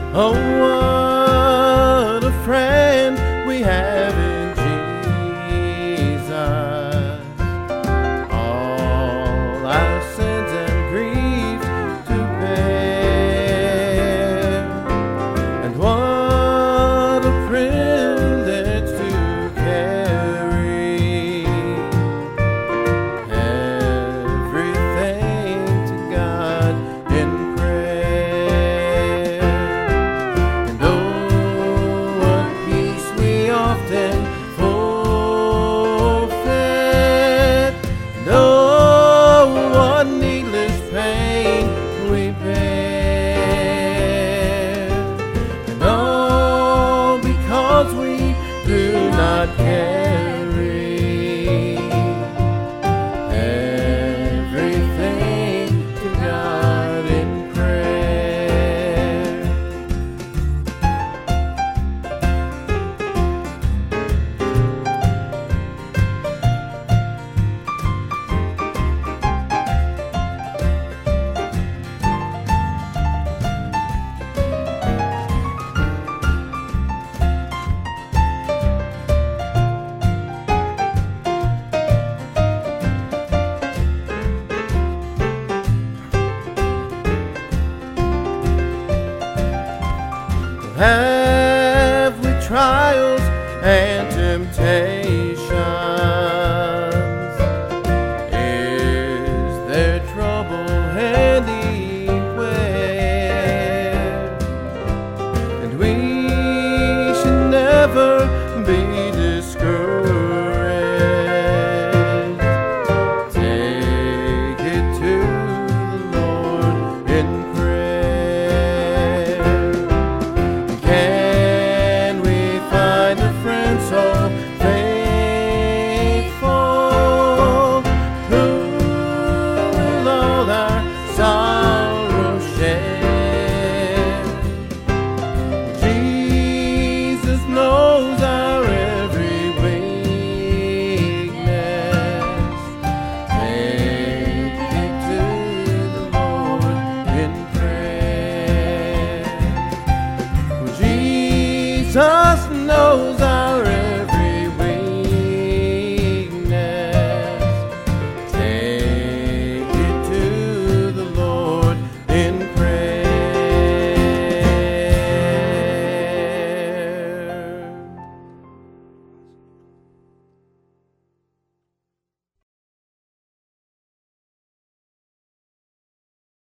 Oh, what a friend we have in Jesus. All our sins and griefs to bear. And what a privilege to carry everything to God in prayer. And oh, what peace we often forfeit. And oh, what needless pain we bear. And all because we do not carry everything to God in prayer. Have we trials and temptations? Is there trouble anywhere? And we should never be discouraged. Take it to the Lord in prayer. Can we find a friend so faithful, who will all our sorrow share? Jesus knows our every weakness. Take it to the Lord in prayer. Jesus knows